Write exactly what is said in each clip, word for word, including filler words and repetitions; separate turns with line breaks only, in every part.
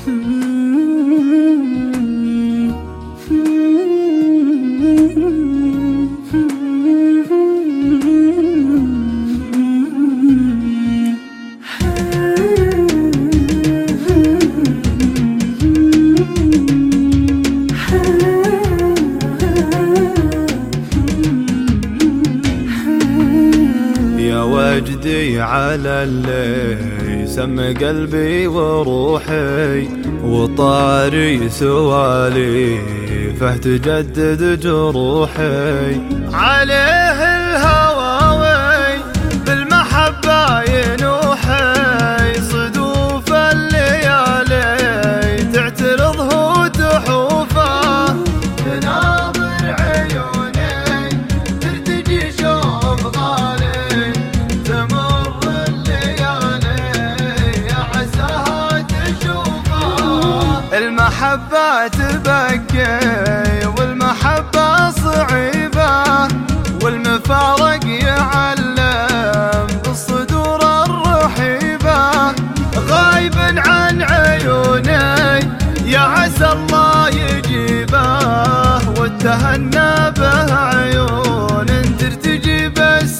وجدي على اللي يسمى قلبي وروحي، وطاري سوالي فاهتجدد جروحي. عليه الهواوي بالمحبة ينوحي، صدوف الليالي تعترضه وتحوفه. تناظر عيوني ترتجي شوف غالي، تمر الليالي يا عساها تشوفه. المحبة تبكي والمحبة صعيبة، والمفارق يعلم بالصدور الرحيبة. غايب عن عيوني يا عسى الله يجيبه، واتهنى به عيون ترتجي بس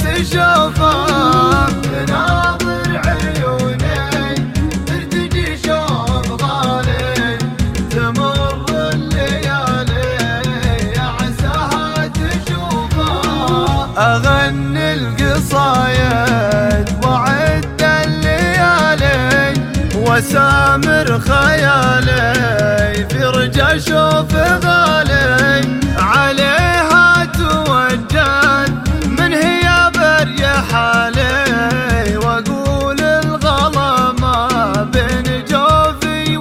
شوفه. تناظر عيوني ترتجي شوف غالي، تمر الليالي يا عساها تشوفه. أغني القصايد وعد الليالي، وسامر خيالي في رجا شوف غالي. عليها توجد من هي بريح حالي، واقول الغلا ما بين جوفي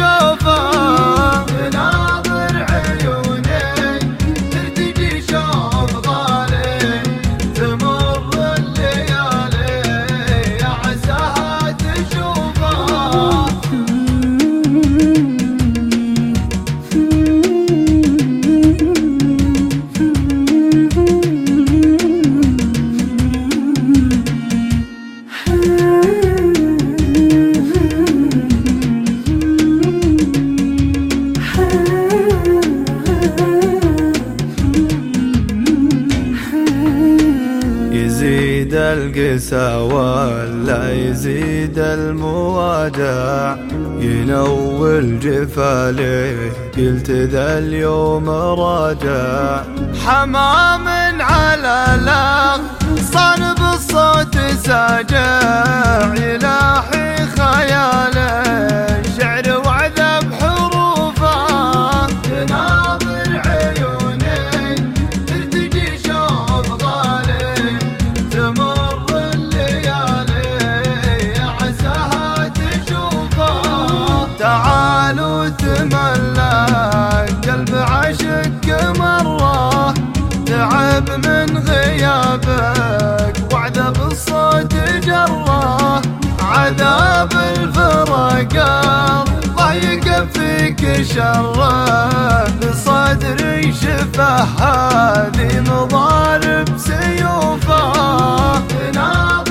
وجوفه. تناظر عيوني ترتجي شوف غالي، تمر الليالي يا عساها تشوفه. يزيد القسى ولا يزيد المواجع، ينول جفالي قلت ذا اليوم راجع. حمام على الأغصان بالصوت ساجع، يلاحي خيالي شعر وعذب حروفه. تناظر عيوني ترتجي شوف غالي، تمر الليالي يا عساها تشوفه. تعالوا تملك قلب عشق مرة، تعب من غيابك وعذاب الصوت جره. عذاب الفراق الله يكفيك شره، بصدري شفه هذه مضارب سيوفه.